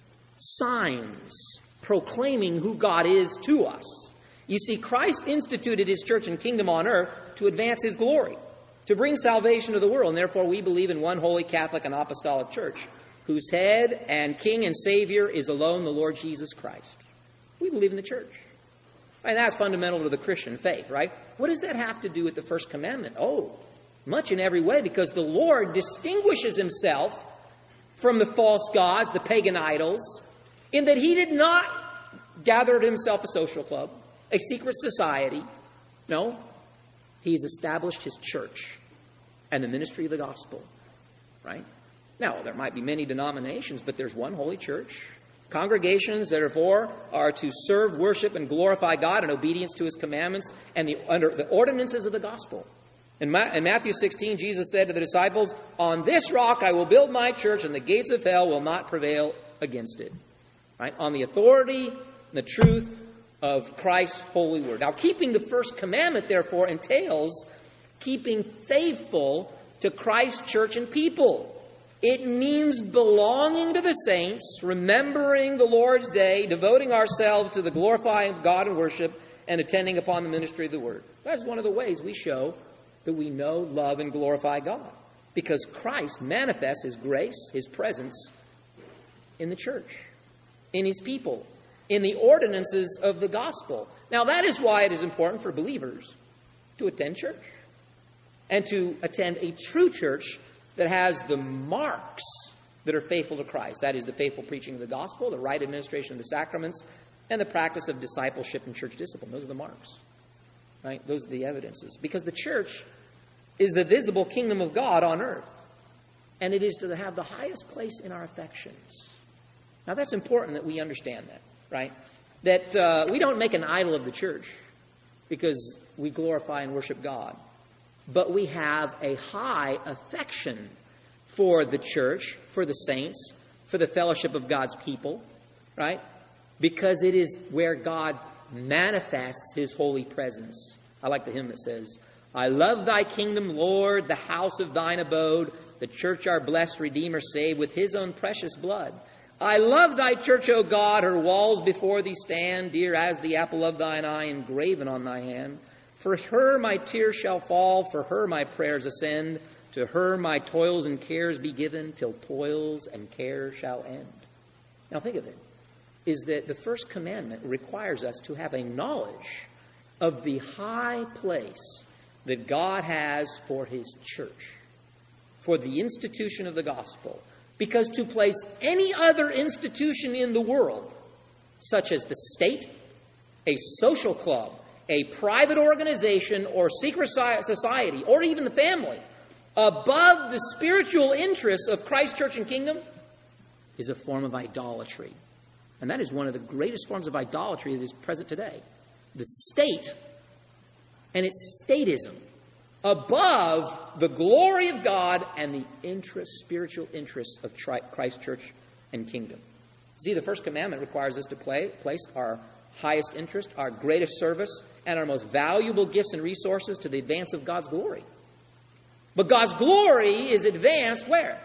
signs proclaiming who God is to us. You see, Christ instituted his church and kingdom on earth to advance his glory, to bring salvation to the world. And therefore, we believe in one holy Catholic and apostolic church, whose head and king and savior is alone the Lord Jesus Christ. We believe in the church. And that's fundamental to the Christian faith, right? What does that have to do with the first commandment? Oh, much in every way, because the Lord distinguishes himself from the false gods, the pagan idols, in that he did not gather to himself a social club, a secret society. No, he's established his church. and the ministry of the gospel. Right? Now, there might be many denominations, but there's one holy church. Congregations, therefore, are to serve, worship, and glorify God in obedience to His commandments and the, under the ordinances of the gospel. In, Ma- in Matthew sixteen, Jesus said to the disciples, "On this rock I will build my church, and the gates of hell will not prevail against it." Right? On the authority and the truth of Christ's holy word. Now, keeping the first commandment, therefore, entails keeping faithful to Christ's church and people. It means belonging to the saints, remembering the Lord's day, devoting ourselves to the glorifying of God and worship, and attending upon the ministry of the word. That's one of the ways we show that we know, love, and glorify God. Because Christ manifests His grace, His presence in the church, in His people, in the ordinances of the gospel. Now, that is why it is important for believers to attend church and to attend a true church that has the marks that are faithful to Christ. That is the faithful preaching of the gospel, the right administration of the sacraments, and the practice of discipleship and church discipline. Those are the marks. Right? Those are the evidences. Because the church is the visible kingdom of God on earth. And it is to have the highest place in our affections. Now, that's important that we understand that. Right? That uh, we don't make an idol of the church because we glorify and worship God. But we have a high affection for the church, for the saints, for the fellowship of God's people, right? Because it is where God manifests His holy presence. I like the hymn that says, "I love Thy kingdom, Lord, the house of Thine abode, the church our blessed Redeemer saved with His own precious blood. I love Thy church, O God, her walls before Thee stand, dear as the apple of Thine eye engraven on Thy hand. For her my tears shall fall, for her my prayers ascend. To her my toils and cares be given, till toils and cares shall end." Now think of it, is that the first commandment requires us to have a knowledge of the high place that God has for His church, for the institution of the gospel. Because to place any other institution in the world, such as the state, a social club, a private organization or secret society, or even the family, above the spiritual interests of Christ's church and kingdom, is a form of idolatry. And that is one of the greatest forms of idolatry that is present today. The state and its statism above the glory of God and the interest, spiritual interests of Christ's church and kingdom. See, the first commandment requires us to play, place our highest interest, our greatest service, and our most valuable gifts and resources to the advance of God's glory. But God's glory is advanced where?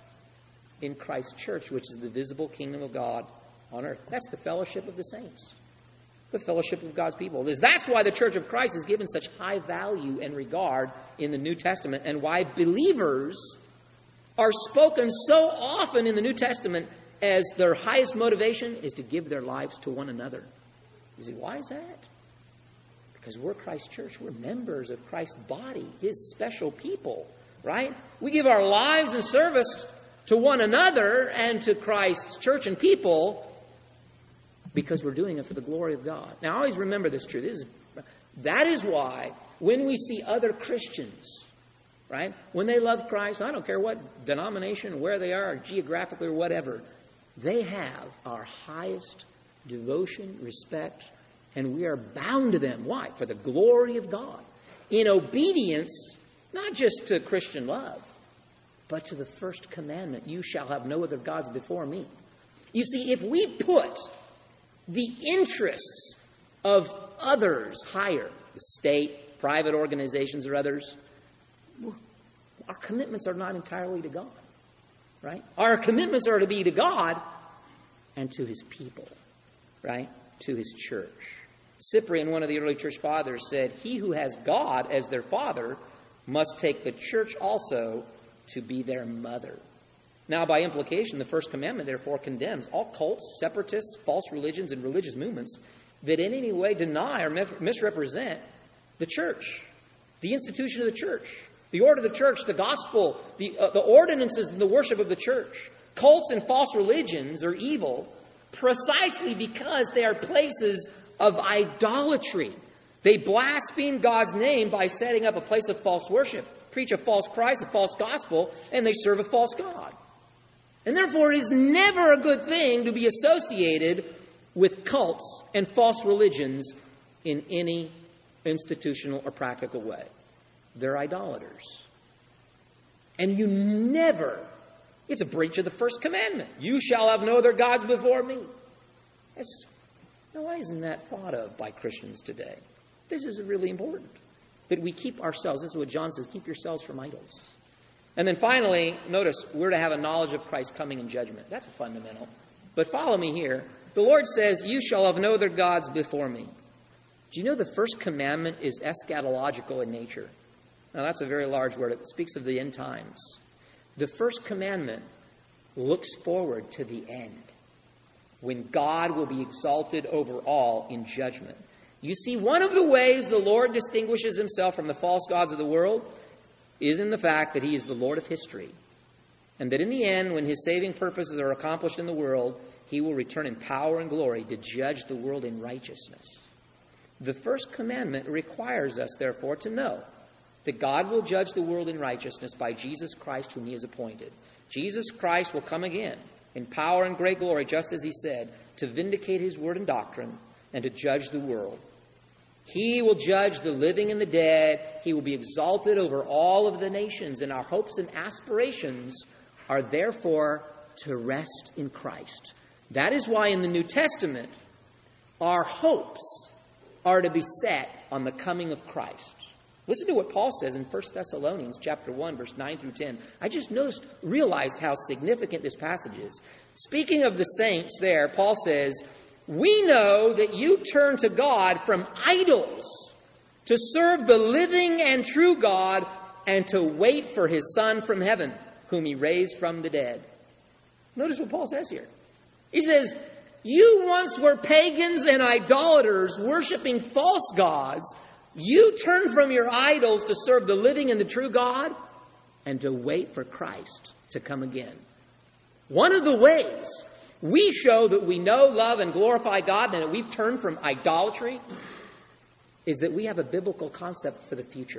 In Christ's church, which is the visible kingdom of God on earth. That's the fellowship of the saints, the fellowship of God's people. That's why the church of Christ is given such high value and regard in the New Testament, and why believers are spoken so often in the New Testament as their highest motivation is to give their lives to one another. You see, why is that? Because we're Christ's church. We're members of Christ's body, His special people, right? We give our lives in service to one another and to Christ's church and people because we're doing it for the glory of God. Now, always remember this truth. This is, that is why when we see other Christians, right, when they love Christ, I don't care what denomination, where they are, geographically or whatever, they have our highest devotion, respect, and we are bound to them. Why? For the glory of God. In obedience, not just to Christian love, but to the first commandment, "You shall have no other gods before me." You see, if we put the interests of others higher, the state, private organizations, or others, our commitments are not entirely to God, right? Our commitments are to be to God and to His people, right? To His church. Cyprian, one of the early church fathers, said, "He who has God as their father must take the church also to be their mother." Now, by implication, the first commandment, therefore, condemns all cults, separatists, false religions, and religious movements that in any way deny or misrepresent the church, the institution of the church, the order of the church, the gospel, the, uh, the ordinances and the worship of the church. Cults and false religions are evil precisely because they are places of idolatry. They blaspheme God's name by setting up a place of false worship. preach a false Christ, a false gospel, and they serve a false God. And therefore, it is never a good thing to be associated with cults and false religions in any institutional or practical way. They're idolaters. And you never, it's a breach of the first commandment. You shall have no other gods before me. That's, now, why isn't that thought of by Christians today? This is really important. That we keep ourselves, this is what John says, keep yourselves from idols. And then finally, notice, we're to have a knowledge of Christ coming in judgment. That's a fundamental. But follow me here. The Lord says, you shall have no other gods before me. Do you know the first commandment is eschatological in nature? Now, that's a very large word. It speaks of the end times. The first commandment looks forward to the end, when God will be exalted over all in judgment. You see, one of the ways the Lord distinguishes himself from the false gods of the world is in the fact that he is the Lord of history. And that in the end, when his saving purposes are accomplished in the world, he will return in power and glory to judge the world in righteousness. The first commandment requires us, therefore, to know that God will judge the world in righteousness by Jesus Christ, whom he has appointed. Jesus Christ will come again in power and great glory, just as he said, to vindicate his word and doctrine and to judge the world. He will judge the living and the dead. He will be exalted over all of the nations. And our hopes and aspirations are therefore to rest in Christ. That is why in the New Testament, our hopes are to be set on the coming of Christ. Listen to what Paul says in First Thessalonians chapter one, verse nine through ten. I just noticed, realized how significant this passage is. Speaking of the saints there, Paul says, we know that you turn to God from idols to serve the living and true God and to wait for his Son from heaven, whom he raised from the dead. Notice what Paul says here. He says, you once were pagans and idolaters, worshiping false gods. You turn from your idols to serve the living and the true God and to wait for Christ to come again. One of the ways we show that we know, love, and glorify God and that we've turned from idolatry is that we have a biblical concept for the future.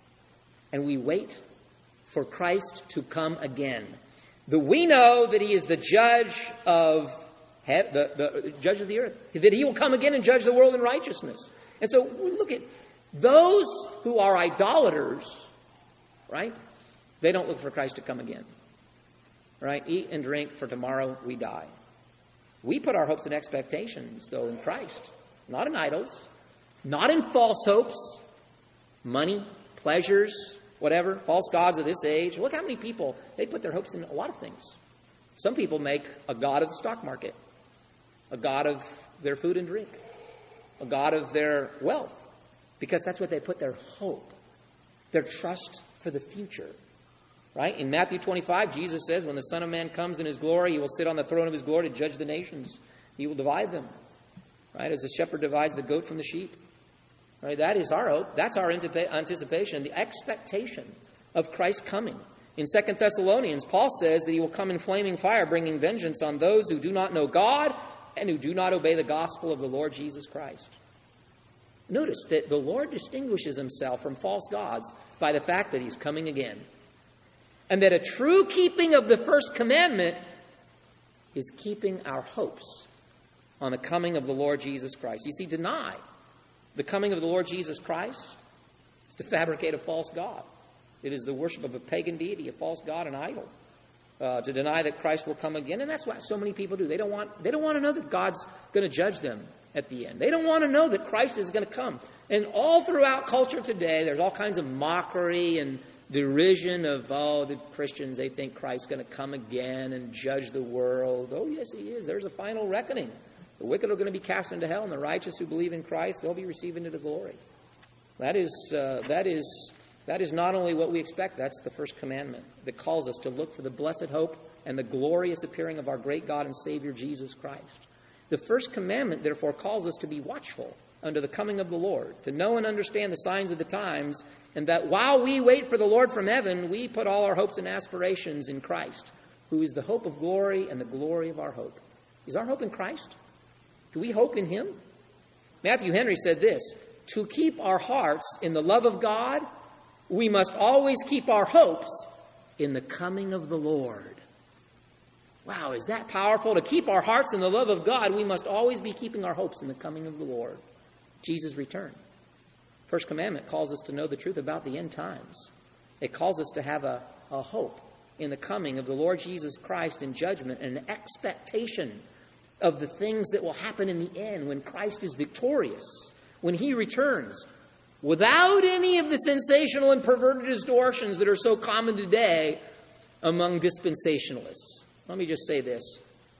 And we wait for Christ to come again. That we know that he is the judge of he- the, the judge of the earth. That he will come again and judge the world in righteousness. And so look at those who are idolaters, right? They don't look for Christ to come again. Right? Eat and drink, for tomorrow we die. We put our hopes and expectations, though, in Christ. Not in idols. Not in false hopes. Money, pleasures, whatever. False gods of this age. Look how many people, they put their hopes in a lot of things. Some people make a god of the stock market. A god of their food and drink. A god of their wealth. Because that's what they put their hope. Their trust for the future. Right? In Matthew twenty-five, Jesus says, when the Son of Man comes in his glory, he will sit on the throne of his glory to judge the nations. He will divide them. Right? As a shepherd divides the goat from the sheep. Right? That is our hope. That's our anticipation, the expectation of Christ coming. In Second Thessalonians, Paul says that he will come in flaming fire, bringing vengeance on those who do not know God and who do not obey the gospel of the Lord Jesus Christ. Notice that the Lord distinguishes himself from false gods by the fact that he's coming again. And that a true keeping of the first commandment is keeping our hopes on the coming of the Lord Jesus Christ. You see, deny the coming of the Lord Jesus Christ is to fabricate a false god. It is the worship of a pagan deity, a false god, an idol. Uh, to deny that Christ will come again. And that's what so many people do. They don't want, they don't want to know that God's going to judge them at the end. They don't want to know that Christ is going to come. And all throughout culture today, there's all kinds of mockery and derision of, oh, the Christians, they think Christ's going to come again and judge the world. Oh, yes, he is. There's a final reckoning. The wicked are going to be cast into hell, and the righteous who believe in Christ, they'll be received into the glory. That is, uh, that is, that is not only what we expect, that's the first commandment that calls us to look for the blessed hope and the glorious appearing of our great God and Savior, Jesus Christ. The first commandment, therefore, calls us to be watchful under the coming of the Lord, to know and understand the signs of the times, and that while we wait for the Lord from heaven, we put all our hopes and aspirations in Christ, who is the hope of glory and the glory of our hope. Is our hope in Christ? Do we hope in him? Matthew Henry said this, to keep our hearts in the love of God we must always keep our hopes in the coming of the Lord. Wow, is that powerful? To keep our hearts in the love of God, we must always be keeping our hopes in the coming of the Lord, Jesus' return. First commandment calls us to know the truth about the end times. It calls us to have a, a hope in the coming of the Lord Jesus Christ in judgment and an expectation of the things that will happen in the end when Christ is victorious, when he returns, without any of the sensational and perverted distortions that are so common today among dispensationalists. Let me just say this,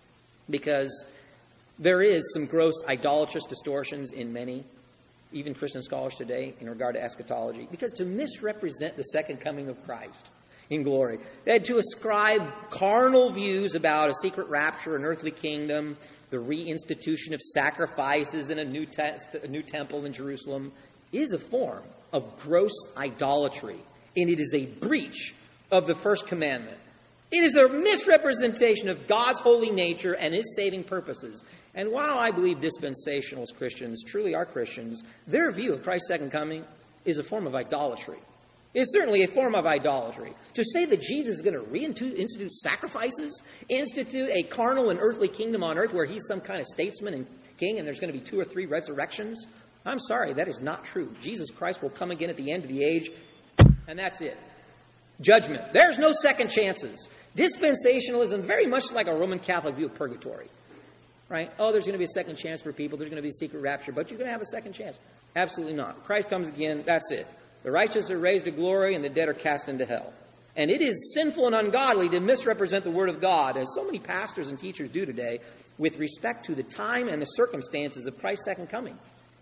because there is some gross idolatrous distortions in many, even Christian scholars today, in regard to eschatology, because to misrepresent the second coming of Christ in glory, they had to ascribe carnal views about a secret rapture, an earthly kingdom, the reinstitution of sacrifices in a new, te- a new temple in Jerusalem, is a form of gross idolatry, and it is a breach of the first commandment. It is a misrepresentation of God's holy nature and his saving purposes. And while I believe dispensationalist Christians truly are Christians, their view of Christ's second coming is a form of idolatry. It's certainly a form of idolatry. To say that Jesus is going to reinstitute sacrifices, institute a carnal and earthly kingdom on earth where he's some kind of statesman and king and there's going to be two or three resurrections, I'm sorry, that is not true. Jesus Christ will come again at the end of the age, and that's it. Judgment. There's no second chances. Dispensationalism, very much like a Roman Catholic view of purgatory. Right? Oh, there's going to be a second chance for people. There's going to be a secret rapture, but you're going to have a second chance. Absolutely not. Christ comes again. That's it. The righteous are raised to glory and the dead are cast into hell. And it is sinful and ungodly to misrepresent the Word of God, as so many pastors and teachers do today, with respect to the time and the circumstances of Christ's second coming.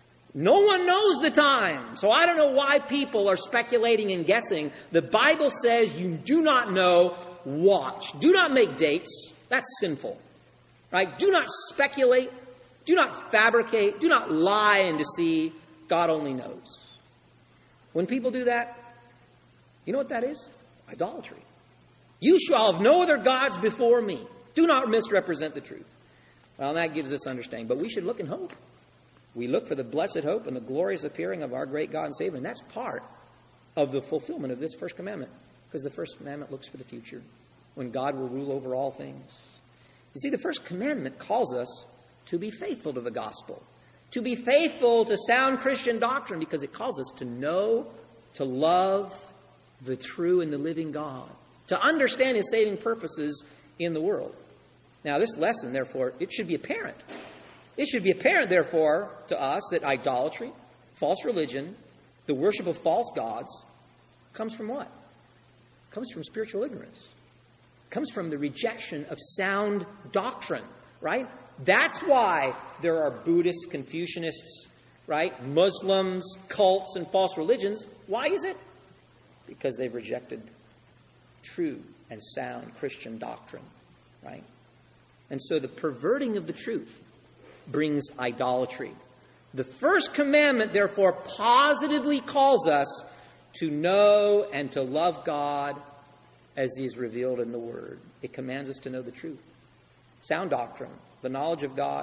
No one knows the time. So I don't know why people are speculating and guessing. The Bible says you do not know. Watch. Do not make dates. That's sinful. Right? Do not speculate. Do not fabricate. Do not lie and deceive. God only knows. When people do that, you know what that is? Idolatry. You shall have no other gods before me. Do not misrepresent the truth. Well, that gives us understanding. But we should look in hope. We look for the blessed hope and the glorious appearing of our great God and Savior. And that's part of the fulfillment of this first commandment. Because the first commandment looks for the future, when God will rule over all things. You see, the first commandment calls us to be faithful to the gospel. To be faithful to sound Christian doctrine, because it calls us to know, to love the true and the living God. To understand his saving purposes in the world. Now, this lesson, therefore, it should be apparent. It should be apparent, therefore, to us that idolatry, false religion, the worship of false gods, comes from what? It comes from spiritual ignorance. It comes from the rejection of sound doctrine, right? That's why there are Buddhists, Confucianists, right? Muslims, cults, and false religions. Why is it? Because they've rejected true and sound Christian doctrine, right? And so the perverting of the truth brings idolatry. The first commandment, therefore, positively calls us to know and to love God as he is revealed in the Word. It commands us to know the truth. Sound doctrine, the knowledge of God,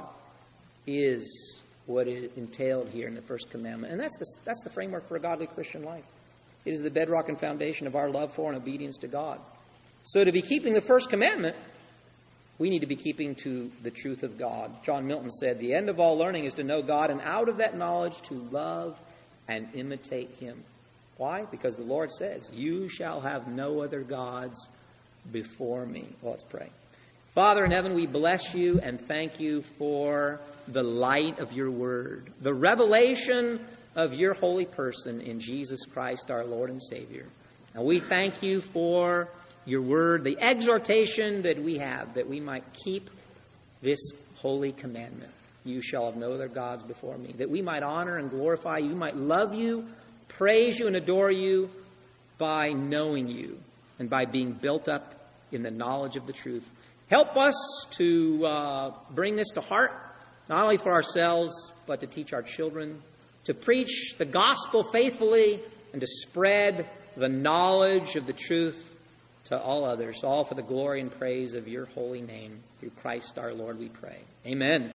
is what is entailed here in the first commandment. And that's the, that's the framework for a godly Christian life. It is the bedrock and foundation of our love for and obedience to God. So to be keeping the first commandment, we need to be keeping to the truth of God. John Milton said, "The end of all learning is to know God, and out of that knowledge to love and imitate him." Why? Because the Lord says, "You shall have no other gods before me." Well, let's pray. Father in heaven, we bless you and thank you for the light of your word, the revelation of your holy person in Jesus Christ, our Lord and Savior. And we thank you for your word, the exhortation that we have, that we might keep this holy commandment. You shall have no other gods before me. That we might honor and glorify you, might love you, praise you, and adore you by knowing you and by being built up in the knowledge of the truth. Help us to uh, bring this to heart, not only for ourselves, but to teach our children, to preach the gospel faithfully, and to spread the knowledge of the truth to all others, all for the glory and praise of your holy name. Through Christ our Lord we pray. Amen.